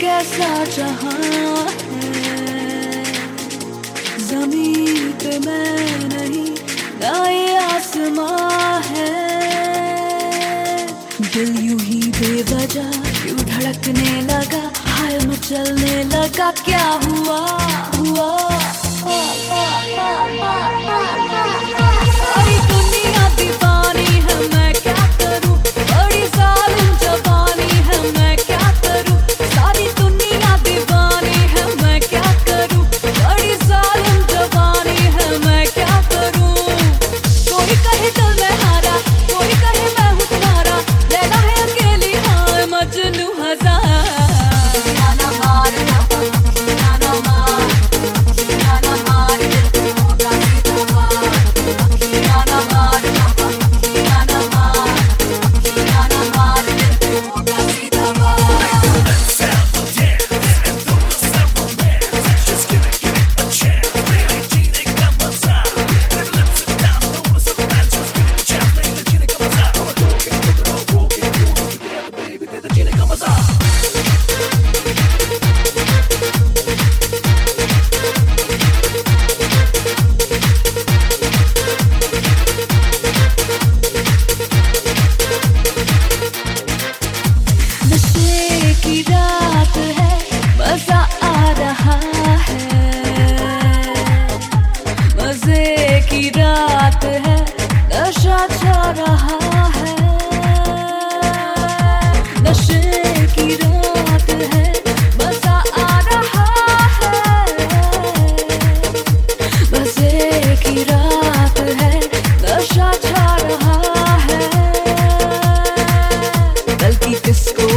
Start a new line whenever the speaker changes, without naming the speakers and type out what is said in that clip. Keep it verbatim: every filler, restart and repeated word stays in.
कैसा जहां है, ज़मीन पे मैं नहीं ना ये आसमां है। दिल यूं ही बेवजह क्यों धड़कने लगा, हाय मचलने लगा, क्या हुआ हुआ। सारी दुनिया दीवानी है, मैं क्या करूं, बड़ी जालिम जवानी है, मैं क्या करूं। सारी दुनिया दीवानी है, मैं क्या करूं, बड़ी जालिम जवानी है, मैं क्या करूं। कोई कहे दिल में हारा, कोई कहे मैं हूं तुम्हारा, लैला है अकेली हाँ मजनू हजार। की रात है, नशा छा रहा है, नशे की रात है, मजा आ रहा है, मजे की रात है, नशा छा रहा है। बल्कि किसको